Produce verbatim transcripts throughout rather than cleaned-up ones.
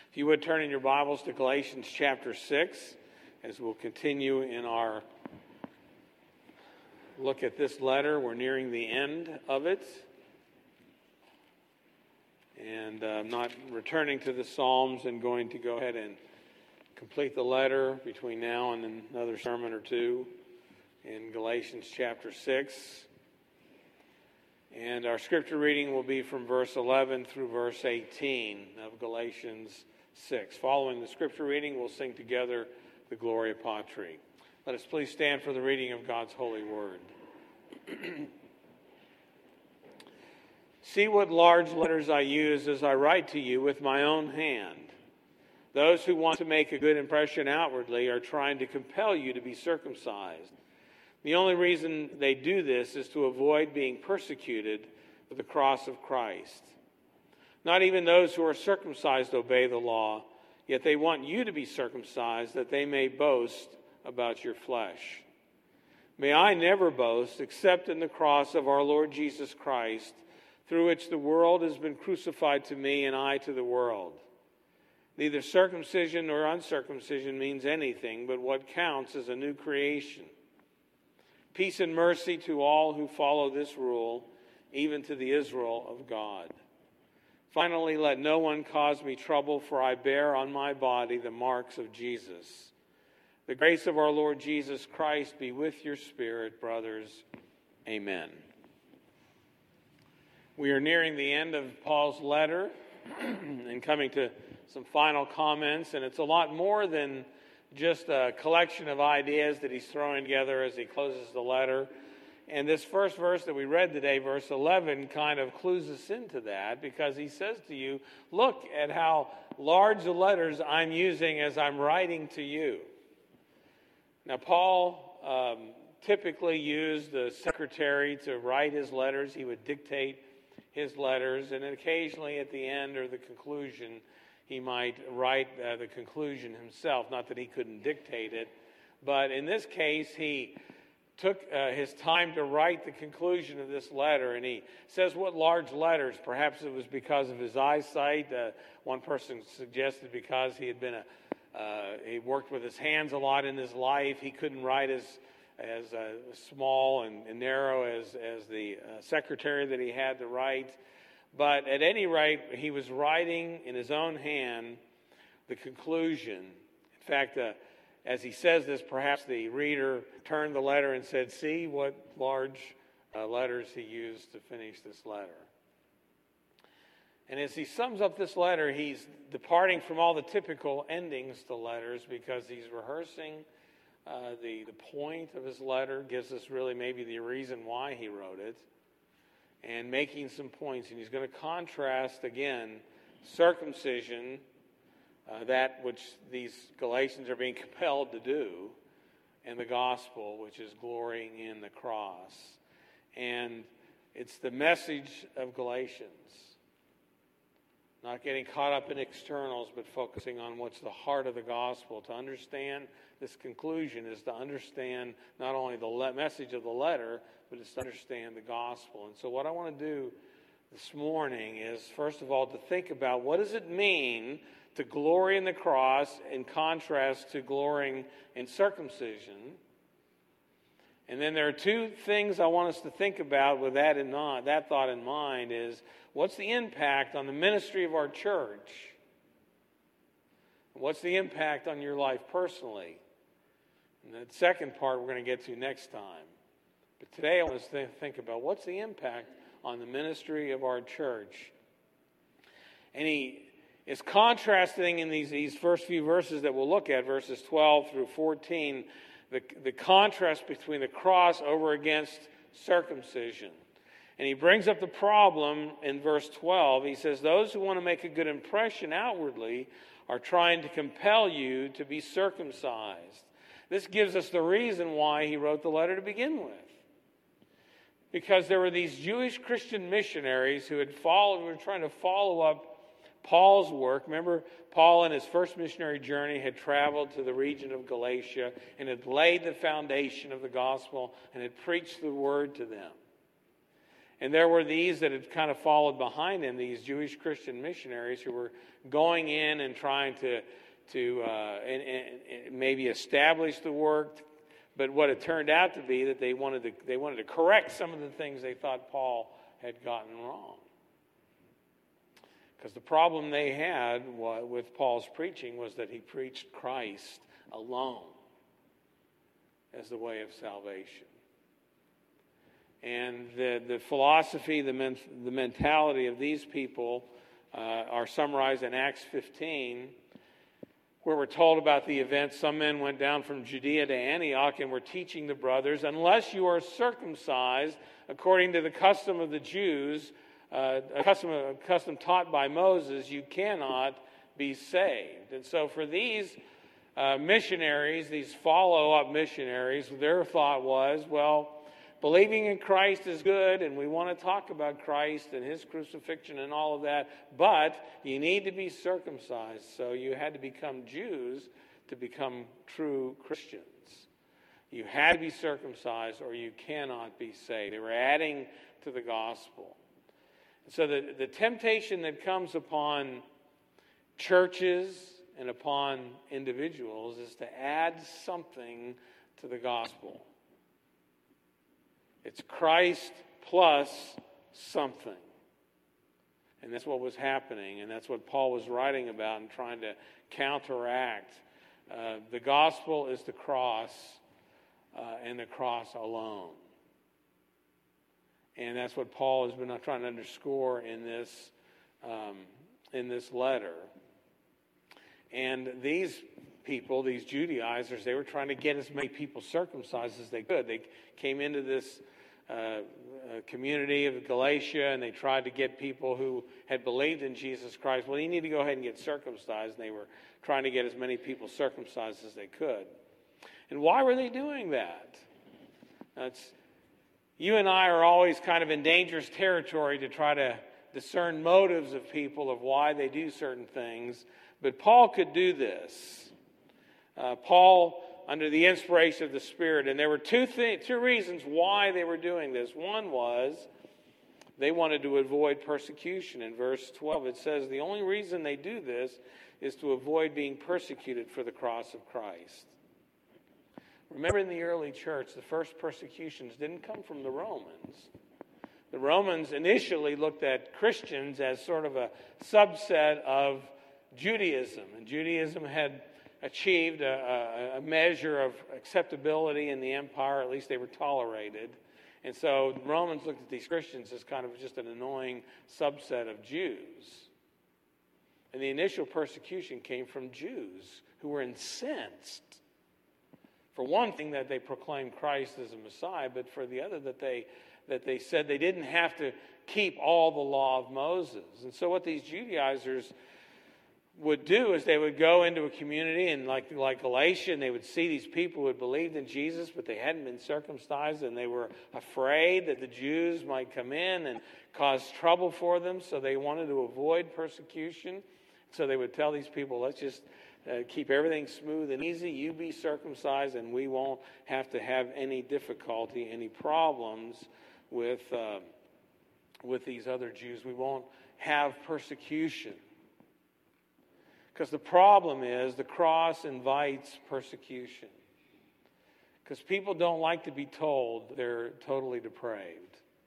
If you would turn in your Bibles to Galatians chapter six, as we'll continue in our look at this letter. We're nearing the end of it. And uh, I'm not returning to the Psalms and going to go ahead and complete the letter between now and another sermon or two in Galatians chapter six. And our scripture reading will be from verse eleven through verse eighteen of Galatians six. Following the scripture reading, we'll sing together the Gloria Patri. Let us please stand for the reading of God's holy word. See what large letters I use as I write to you with my own hand. Those who want to make a good impression outwardly are trying to compel you to be circumcised. The only reason they do this is to avoid being persecuted for the cross of Christ. Not even those who are circumcised obey the law, yet they want you to be circumcised that they may boast about your flesh. May I never boast except in the cross of our Lord Jesus Christ, through which the world has been crucified to me and I to the world. Neither circumcision nor uncircumcision means anything, but what counts is a new creation. Peace and mercy to all who follow this rule, even to the Israel of God. Finally, let no one cause me trouble, for I bear on my body the marks of Jesus. The grace of our Lord Jesus Christ be with your spirit, brothers. Amen. We are nearing the end of Paul's letter and coming to some final comments, and it's a lot more than just a collection of ideas that he's throwing together as he closes the letter. And this first verse that we read today, verse eleven, kind of clues us into that, because he says to you, look at how large the letters I'm using as I'm writing to you. Now, Paul um, typically used the secretary to write his letters. He would dictate his letters, and occasionally at the end or the conclusion, he might write uh, the conclusion himself. Not that he couldn't dictate it, but in this case, he took uh, his time to write the conclusion of this letter, and he says what large letters. Perhaps it was because of his eyesight. Uh, one person suggested because he had been a uh, he worked with his hands a lot in his life. He couldn't write as as uh, small and, and narrow as as the uh, secretary that he had to write. But at any rate, he was writing in his own hand the conclusion. In fact, uh, as he says this, perhaps the reader turned the letter and said, see what large uh, letters he used to finish this letter. And as he sums up this letter, he's departing from all the typical endings to letters, because he's rehearsing uh, the, the point of his letter, gives us really maybe the reason why he wrote it, and making some points. And he's going to contrast, again, circumcision, uh, that which these Galatians are being compelled to do, and the gospel, which is glorying in the cross. And it's the message of Galatians. Not getting caught up in externals, but focusing on what's the heart of the gospel. To understand this conclusion is to understand not only the le- message of the letter, but it's to understand the gospel. And so what I want to do this morning is, first of all, to think about what does it mean to glory in the cross in contrast to glorying in circumcision. And then there are two things I want us to think about with that in mind, that thought in mind is, what's the impact on the ministry of our church? What's the impact on your life personally? And that second part we're going to get to next time. But today I want us to think about what's the impact on the ministry of our church. And he is contrasting in these, these first few verses that we'll look at, verses twelve through fourteen, the, the contrast between the cross over against circumcision. And he brings up the problem in verse twelve. He says, those who want to make a good impression outwardly are trying to compel you to be circumcised. This gives us the reason why he wrote the letter to begin with. Because there were these Jewish Christian missionaries who had followed, were trying to follow up Paul's work. Remember, Paul in his first missionary journey had traveled to the region of Galatia and had laid the foundation of the gospel and had preached the word to them. And there were these that had kind of followed behind him, these Jewish Christian missionaries who were going in and trying to, to uh, and, and, and maybe establish the work. But what it turned out to be that they wanted to, they wanted to correct some of the things they thought Paul had gotten wrong. Because the problem they had with Paul's preaching was that he preached Christ alone as the way of salvation. And the, the philosophy, the, men, the mentality of these people uh, are summarized in Acts fifteen, where we're told about the event. Some men went down from Judea to Antioch and were teaching the brothers, unless you are circumcised according to the custom of the Jews, uh, a, custom, a custom taught by Moses, you cannot be saved. And so for these uh, missionaries, these follow-up missionaries, their thought was, well, believing in Christ is good, and we want to talk about Christ and his crucifixion and all of that, but you need to be circumcised. So you had to become Jews to become true Christians. You had to be circumcised or you cannot be saved. They were adding to the gospel. So the, the temptation that comes upon churches and upon individuals is to add something to the gospel. It's Christ plus something. And that's what was happening, and that's what Paul was writing about and trying to counteract. Uh, the gospel is the cross, uh, and the cross alone. And that's what Paul has been trying to underscore in this, um, in this letter. And these people, these Judaizers, they were trying to get as many people circumcised as they could. They came into this uh, uh, community of Galatia, and they tried to get people who had believed in Jesus Christ. Well, you need to go ahead and get circumcised. And they were trying to get as many people circumcised as they could. And why were they doing that? That's, you and I are always kind of in dangerous territory to try to discern motives of people of why they do certain things. But Paul could do this. Uh, Paul, under the inspiration of the Spirit, and there were two th- two reasons why they were doing this. One was they wanted to avoid persecution. In verse twelve, it says the only reason they do this is to avoid being persecuted for the cross of Christ. Remember, in the early church, the first persecutions didn't come from the Romans. The Romans initially looked at Christians as sort of a subset of Judaism, and Judaism had achieved a, a, a measure of acceptability in the empire. At least they were tolerated. And so the Romans looked at these Christians as kind of just an annoying subset of Jews. And the initial persecution came from Jews who were incensed. For one thing, that they proclaimed Christ as a Messiah, but for the other, that they that they said they didn't have to keep all the law of Moses. And so what these Judaizers would do is they would go into a community, and like, like Galatia, and they would see these people who had believed in Jesus, but they hadn't been circumcised, and they were afraid that the Jews might come in and cause trouble for them, so they wanted to avoid persecution. So they would tell these people, let's just uh, keep everything smooth and easy. You be circumcised, and we won't have to have any difficulty, any problems with, uh, with these other Jews. We won't have persecution. Because the problem is the cross invites persecution. Because people don't like to be told they're totally depraved.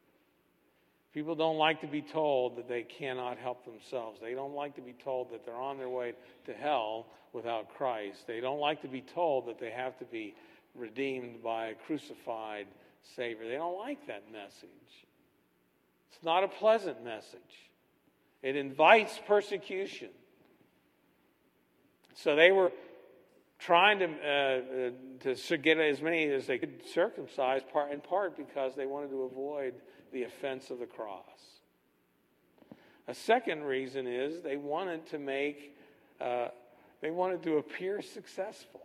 People don't like to be told that they cannot help themselves. They don't like to be told that they're on their way to hell without Christ. They don't like to be told that they have to be redeemed by a crucified Savior. They don't like that message. It's not a pleasant message. It invites persecution. So they were trying to uh, to get as many as they could circumcised, part, in part because they wanted to avoid the offense of the cross. A second reason is they wanted to make, uh, they wanted to appear successful.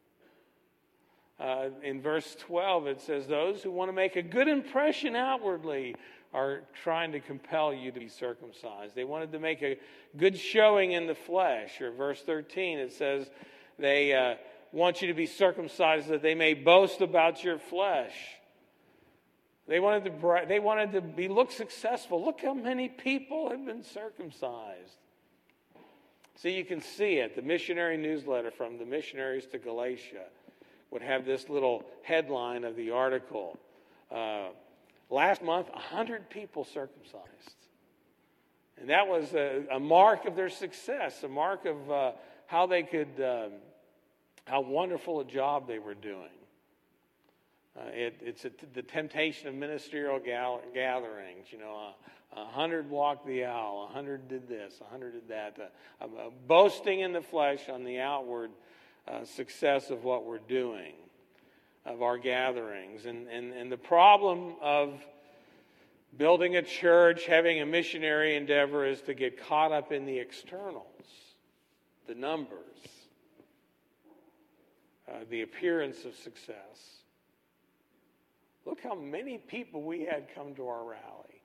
Uh, in verse twelve, it says, those who want to make a good impression outwardly are trying to compel you to be circumcised. They wanted to make a good showing in the flesh. Or verse thirteen, it says they uh, want you to be circumcised that they may boast about your flesh. They wanted to bra- they wanted to be look successful. Look how many people have been circumcised. So you can see it. The missionary newsletter from the missionaries to Galatia would have this little headline of the article. Uh, last month, one hundred people circumcised. And that was a, a mark of their success, a mark of uh, how they could, um, how wonderful a job they were doing. Uh, it, it's a, the temptation of ministerial gal- gatherings. You know, a uh, hundred walked the aisle, a hundred did this, a hundred did that. Uh, uh, boasting in the flesh on the outward uh, success of what we're doing, of our gatherings. And, and, and the problem of building a church, having a missionary endeavor, is to get caught up in the externals, the numbers, uh, the appearance of success. Look how many people we had come to our rally.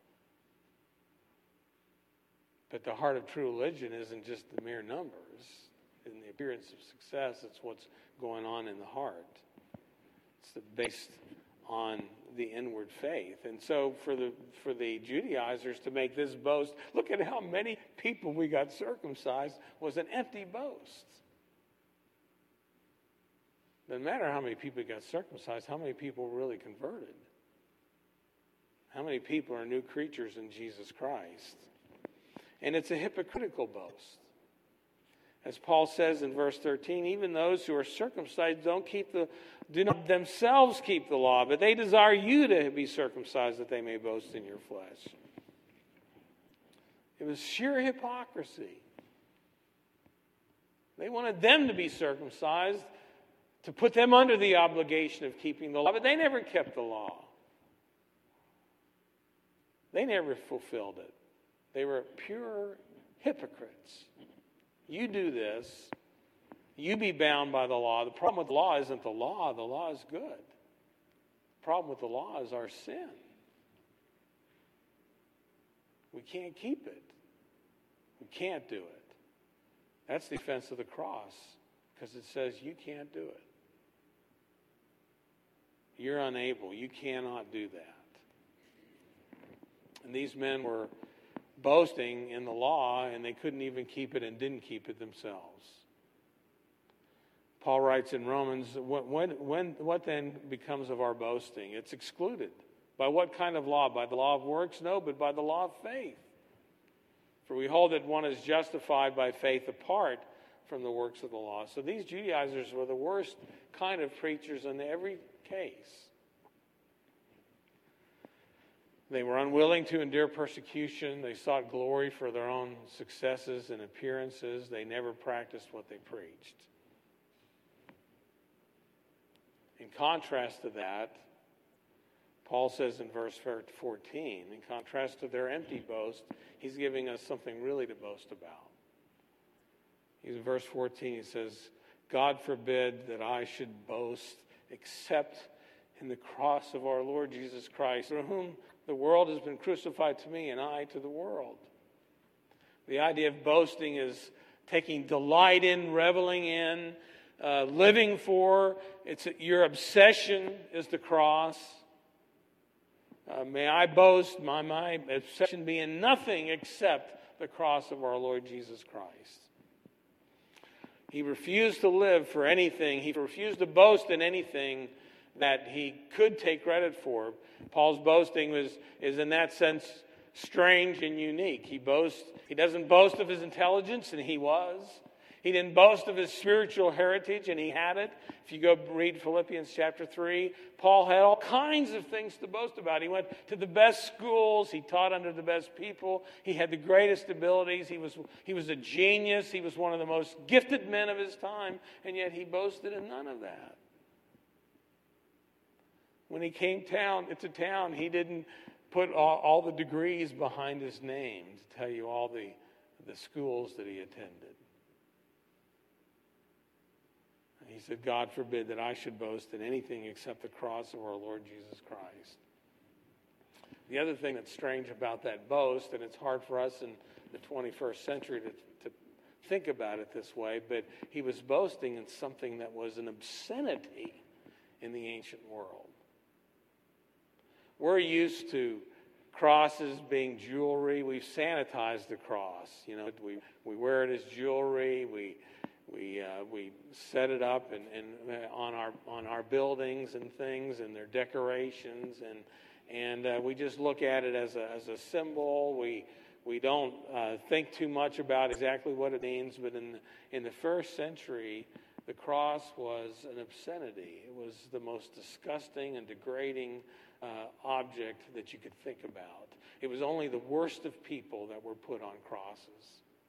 But the heart of true religion isn't just the mere numbers and the appearance of success. It's what's going on in the heart. It's based on the inward faith. And so for the for the Judaizers to make this boast, look at how many people we got circumcised, was an empty boast. Doesn't matter how many people got circumcised, how many people really converted. How many people are new creatures in Jesus Christ? And it's a hypocritical boast. As Paul says in verse thirteen, even those who are circumcised don't keep the, do not themselves keep the law, but they desire you to be circumcised that they may boast in your flesh. It was sheer hypocrisy. They wanted them to be circumcised to put them under the obligation of keeping the law, but they never kept the law. They never fulfilled it. They were pure hypocrites. You do this, you be bound by the law. The problem with the law isn't the law, the law is good. The problem with the law is our sin. We can't keep it. We can't do it. That's the offense of the cross, because it says you can't do it. You're unable. You cannot do that. And these men were boasting in the law, and they couldn't even keep it and didn't keep it themselves. Paul writes in Romans, when, when, what then becomes of our boasting? It's excluded. By what kind of law? By the law of works? No, but by the law of faith. For we hold that one is justified by faith apart from the works of the law. So these Judaizers were the worst kind of preachers in every case. They were unwilling to endure persecution. They sought glory for their own successes and appearances. They never practiced what they preached. In contrast to that, Paul says in verse fourteen, in contrast to their empty boast, he's giving us something really to boast about. He's in verse fourteen, he says, God forbid that I should boast except in the cross of our Lord Jesus Christ, through whom the world has been crucified to me and I to the world. The idea of boasting is taking delight in, reveling in, uh, living for. It's your obsession is the cross. Uh, may I boast, my, my obsession be in nothing except the cross of our Lord Jesus Christ. He refused to live for anything. He refused to boast in anything that he could take credit for. Paul's boasting was is in that sense strange and unique. He boasts, he doesn't boast of his intelligence, and he was. He didn't boast of his spiritual heritage, and he had it. If you go read Philippians chapter three, Paul had all kinds of things to boast about. He went to the best schools. He taught under the best people. He had the greatest abilities. He was, he was a genius. He was one of the most gifted men of his time, and yet he boasted in none of that. When he came town, to town, he didn't put all, all the degrees behind his name to tell you all the, the schools that he attended. He said, God forbid that I should boast in anything except the cross of our Lord Jesus Christ. The other thing that's strange about that boast, and it's hard for us in the twenty-first century to, to think about it this way, but he was boasting in something that was an obscenity in the ancient world. we're used to crosses being jewelry. We've sanitized the cross. You know, we, we wear it as jewelry. We we uh, we set it up and, and on our on our buildings and things and their decorations, and and uh, we just look at it as a as a symbol. We we don't uh, think too much about exactly what it means. But in the, in the first century, the cross was an obscenity. It was the most disgusting and degrading uh, object that you could think about. It was only the worst of people that were put on crosses.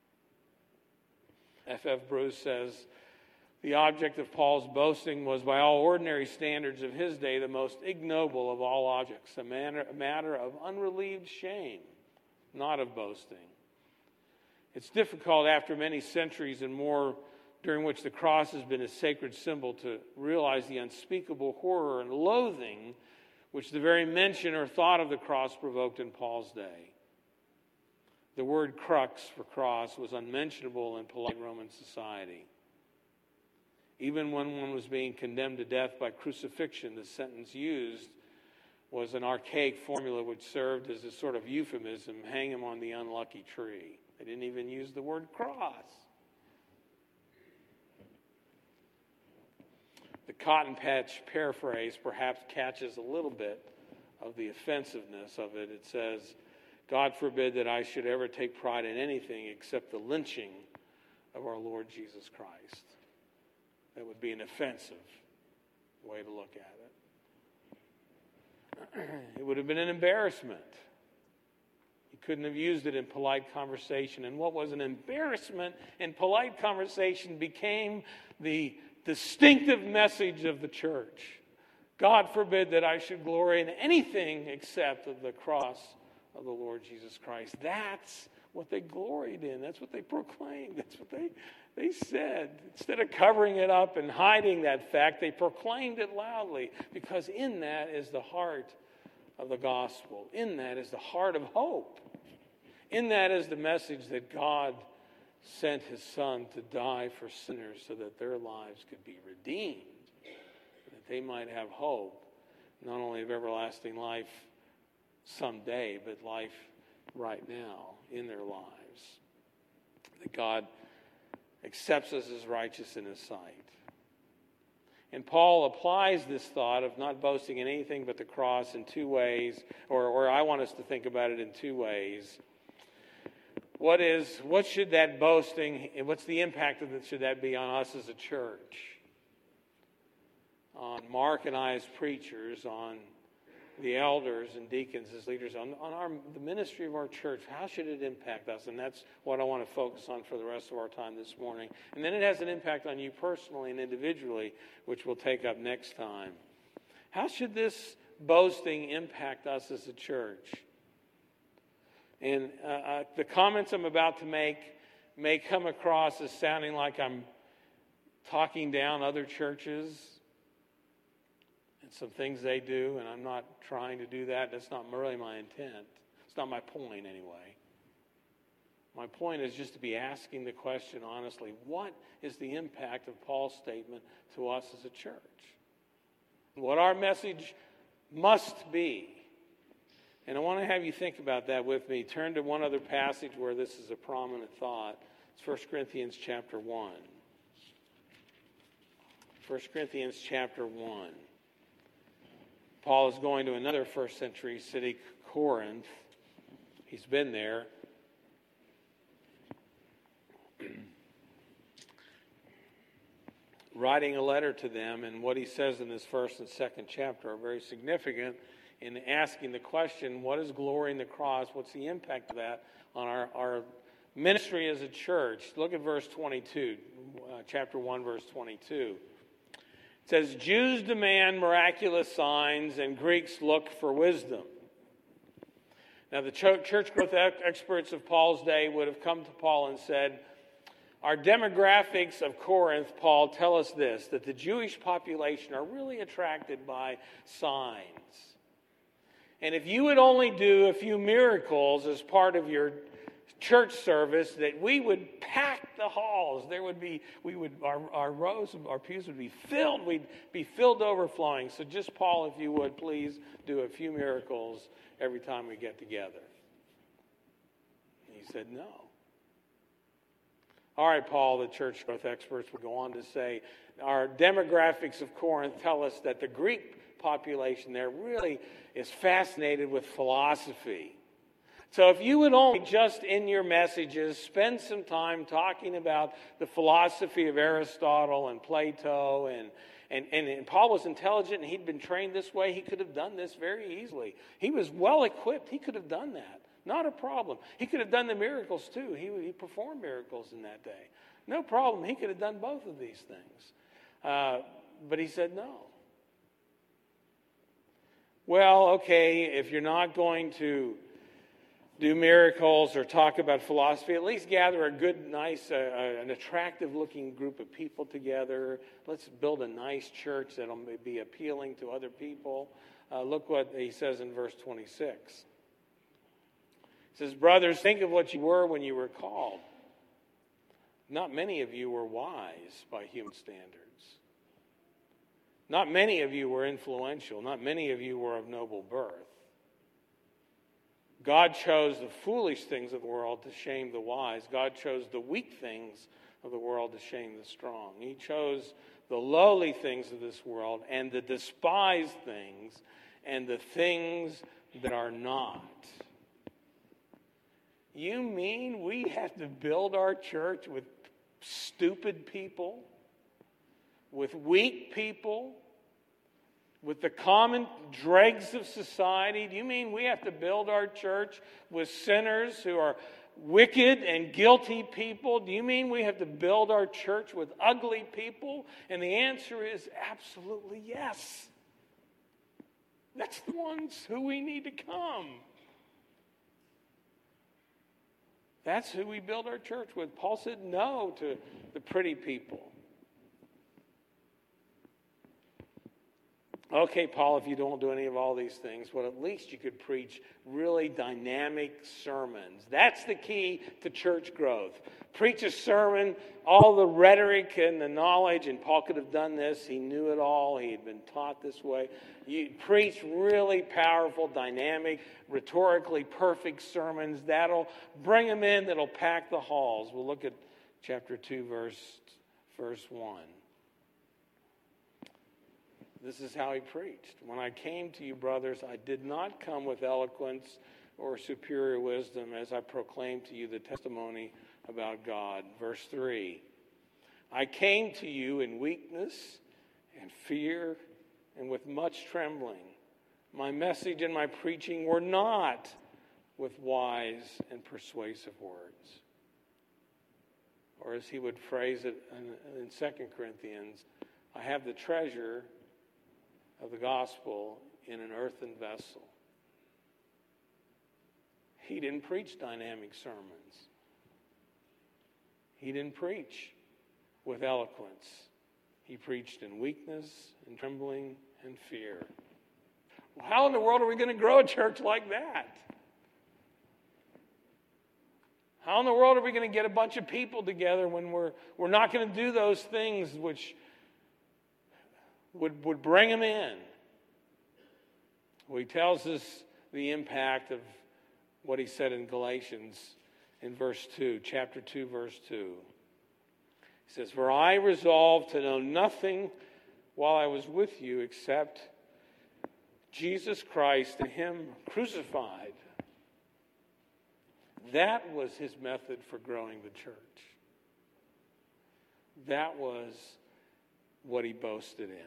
F F Bruce says, the object of Paul's boasting was, by all ordinary standards of his day, the most ignoble of all objects, a matter, a matter of unrelieved shame, not of boasting. It's difficult after many centuries and more during which the cross has been a sacred symbol to realize the unspeakable horror and loathing which the very mention or thought of the cross provoked in Paul's day. The word crux for cross was unmentionable in polite Roman society. Even when one was being condemned to death by crucifixion, the sentence used was an archaic formula which served as a sort of euphemism, hang him on the unlucky tree. They didn't even use the word cross. The Cotton Patch paraphrase perhaps catches a little bit of the offensiveness of it. It says, God forbid that I should ever take pride in anything except the lynching of our Lord Jesus Christ. That would be an offensive way to look at it. It would have been an embarrassment. You couldn't have used it in polite conversation. And what was an embarrassment in polite conversation became the distinctive message of the church. God forbid that I should glory in anything except of the cross of the Lord Jesus Christ. That's what they gloried in. That's what they proclaimed. That's what they, they said. Instead of covering it up and hiding that fact, they proclaimed it loudly, because in that is the heart of the gospel. In that is the heart of hope. In that is the message that God sent his Son to die for sinners so that their lives could be redeemed, that they might have hope, not only of everlasting life someday, but life right now in their lives. That God accepts us as righteous in his sight. And Paul applies this thought of not boasting in anything but the cross in two ways, or, or I want us to think about it in two ways. What is, what should that boasting, and what's the impact of it, should that be on us as a church? On Mark and I as preachers, on the elders and deacons as leaders, on, on our, the ministry of our church. How should it impact us? And that's what I want to focus on for the rest of our time this morning. And then it has an impact on you personally and individually, which we'll take up next time. How should this boasting impact us as a church? And uh, uh, the comments I'm about to make may come across as sounding like I'm talking down other churches and some things they do, and I'm not trying to do that. That's not really my intent. It's not my point anyway. My point is just to be asking the question honestly, what is the impact of Paul's statement to us as a church? What our message must be. And I want to have you think about that with me. Turn to one other passage where this is a prominent thought. It's First Corinthians chapter one. First Corinthians chapter one. Paul is going to another first century city, Corinth. He's been there. Writing a letter to them, and what he says in this first and second chapter are very significant in asking the question, what is glory in the cross? What's the impact of that on our, our ministry as a church? Look at verse twenty-two, uh, chapter one, verse twenty-two. It says, Jews demand miraculous signs and Greeks look for wisdom. Now the ch- church growth experts of Paul's day would have come to Paul and said, our demographics of Corinth, Paul, tell us this, that the Jewish population are really attracted by signs. And if you would only do a few miracles as part of your church service that we would pack the halls. There would be, we would, our, our rows, our pews would be filled. We'd be filled overflowing. So just, Paul, if you would, please do a few miracles every time we get together. And he said, no. All right, Paul, the church growth experts would go on to say, our demographics of Corinth tell us that the Greek population there really is fascinated with philosophy. So if you would only just in your messages spend some time talking about the philosophy of Aristotle and Plato, and, and, and, and Paul was intelligent and he'd been trained this way, he could have done this very easily. He was well equipped. He could have done that. Not a problem. He could have done the miracles too. He, he performed miracles in that day. No problem. He could have done both of these things. Uh, but he said no. Well, okay, if you're not going to do miracles or talk about philosophy, at least gather a good, nice, uh, uh, an attractive-looking group of people together. Let's build a nice church that'll be appealing to other people. Uh, look what he says in verse twenty-six. He says, brothers, think of what you were when you were called. Not many of you were wise by human standards. Not many of you were influential. Not many of you were of noble birth. God chose the foolish things of the world to shame the wise. God chose the weak things of the world to shame the strong. He chose the lowly things of this world and the despised things and the things that are not. You mean we have to build our church with stupid people, with weak people, with the common dregs of society? Do you mean we have to build our church with sinners who are wicked and guilty people? Do you mean we have to build our church with ugly people? And the answer is absolutely yes. That's the ones who we need to come. That's who we build our church with. Paul said no to the pretty people. Okay, Paul, if you don't do any of all these things, well, at least you could preach really dynamic sermons. That's the key to church growth. Preach a sermon, all the rhetoric and the knowledge, and Paul could have done this. He knew it all. He had been taught this way. You preach really powerful, dynamic, rhetorically perfect sermons. That'll bring them in. That'll pack the halls. We'll look at chapter two, verse, verse one. This is how he preached. When I came to you, brothers, I did not come with eloquence or superior wisdom as I proclaimed to you the testimony about God. Verse three, I came to you in weakness and fear and with much trembling. My message and my preaching were not with wise and persuasive words. Or as he would phrase it in, in Second Corinthians, I have the treasure of the gospel in an earthen vessel. He didn't preach dynamic sermons. He didn't preach with eloquence. He preached in weakness and trembling and fear. Well, how in the world are we going to grow a church like that? How in the world are we going to get a bunch of people together when we're we're not going to do those things which would, would bring them in? Well, he tells us the impact of what he said in Galatians in verse two, chapter two, verse two. He says, for I resolved to know nothing while I was with you except Jesus Christ and him crucified. That was his method for growing the church. That was what he boasted in.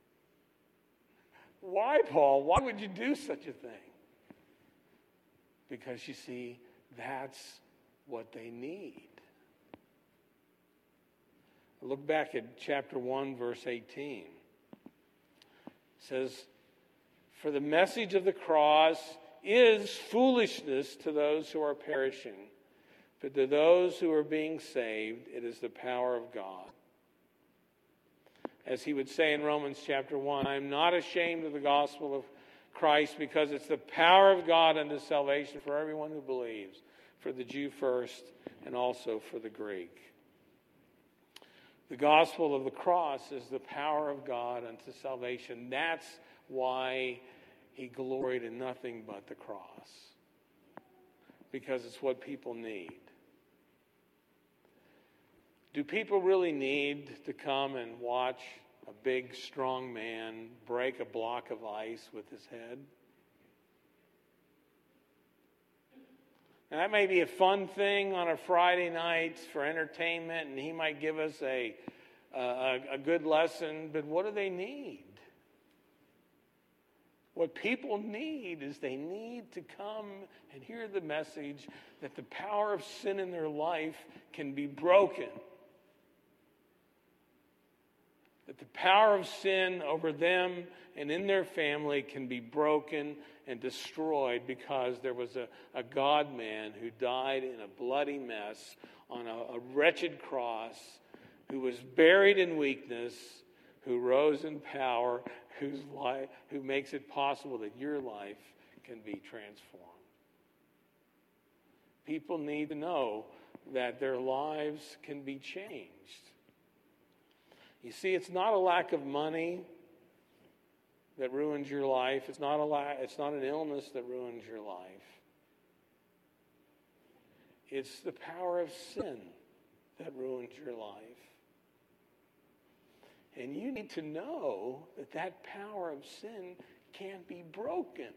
Why, Paul? Why would you do such a thing? Because you see, that's what they need. Look back at chapter one, verse eighteen. It says, for the message of the cross is foolishness to those who are perishing, but to those who are being saved, it is the power of God. As he would say in Romans chapter one, I am not ashamed of the gospel of Christ because it's the power of God unto salvation for everyone who believes. for the Jew first and also for the Greek. The gospel of the cross is the power of God unto salvation. That's why he gloried in nothing but the cross, because it's what people need. Do people really need to come and watch a big, strong man break a block of ice with his head? And that may be a fun thing on a Friday night for entertainment, and he might give us a, a, a good lesson, but what do they need? What people need is they need to come and hear the message that the power of sin in their life can be broken. That the power of sin over them and in their family can be broken and destroyed because there was a, a God-man who died in a bloody mess on a, a wretched cross, who was buried in weakness, who rose in power, whose life, who makes it possible that your life can be transformed. People need to know that their lives can be changed. You see, it's not a lack of money that ruins your life. It's not a la- it's not an illness that ruins your life. It's the power of sin that ruins your life. And you need to know that that power of sin can be broken.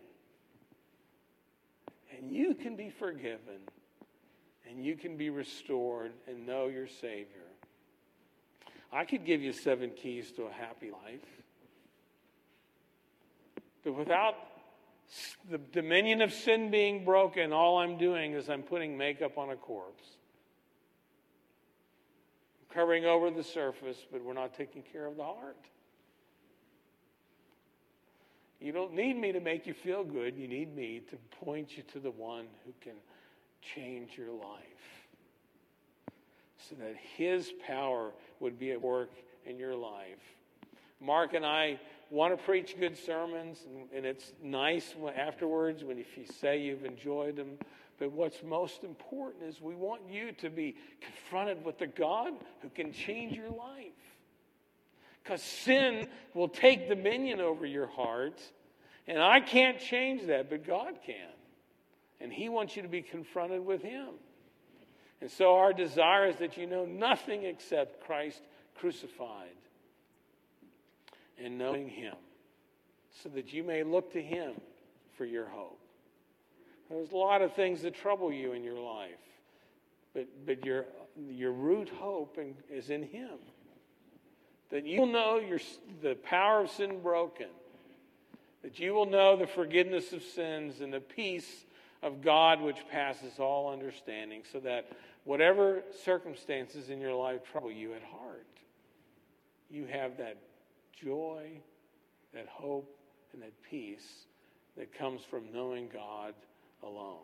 And you can be forgiven. And you can be restored and know your Savior. I could give you seven keys to a happy life. But without the dominion of sin being broken, all I'm doing is I'm putting makeup on a corpse. I'm covering over the surface, but we're not taking care of the heart. You don't need me to make you feel good. You need me to point you to the one who can change your life, so that his power would be at work in your life. Mark and I want to preach good sermons, and, and it's nice afterwards when if you say you've enjoyed them. But what's most important is we want you to be confronted with the God who can change your life. Because sin will take dominion over your heart, and I can't change that, but God can. And he wants you to be confronted with him. And so our desire is that you know nothing except Christ crucified, and knowing him, so that you may look to him for your hope. There's a lot of things that trouble you in your life, but, but your, your root hope in, is in him. That you will know your, the power of sin broken, that you will know the forgiveness of sins and the peace of God which passes all understanding, so that whatever circumstances in your life trouble you at heart, you have that joy, that hope, and that peace that comes from knowing God alone.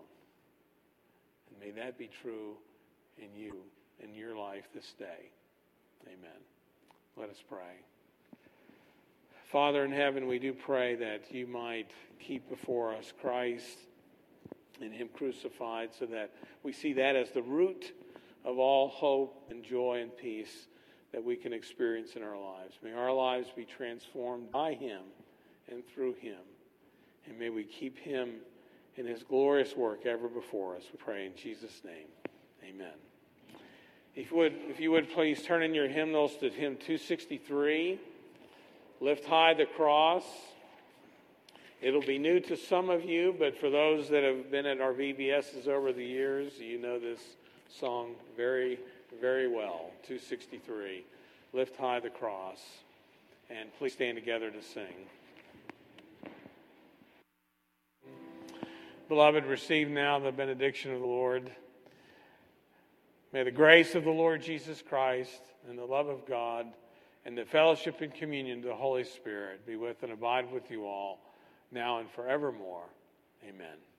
And may that be true in you, in your life this day. Amen. Let us pray. Father in heaven, we do pray that you might keep before us Christ and him crucified, so that we see that as the root of all hope and joy and peace that we can experience in our lives. May our lives be transformed by him and through him. And may we keep him in his glorious work ever before us. We pray in Jesus' name. Amen. If you would, if you would please turn in your hymnals to hymn two sixty-three, Lift High the Cross. It'll be new to some of you, but for those that have been at our V B Ss over the years, you know this song very, very well. two sixty-three, Lift High the Cross. And please stand together to sing. Beloved, receive now the benediction of the Lord. May the grace of the Lord Jesus Christ and the love of God and the fellowship and communion of the Holy Spirit be with and abide with you all, now and forevermore. Amen.